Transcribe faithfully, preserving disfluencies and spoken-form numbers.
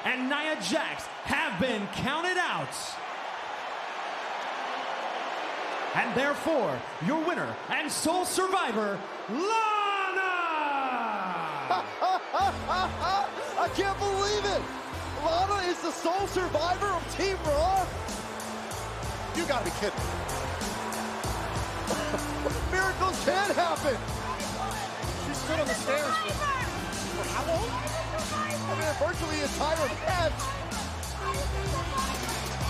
and Nia Jax have been counted out. And therefore, your winner and sole survivor, Lana! I can't believe it! Lana is the sole survivor of Team Raw? You gotta be kidding me. Miracles can happen! She stood on the stairs for, for how long? I mean, virtually the entire match.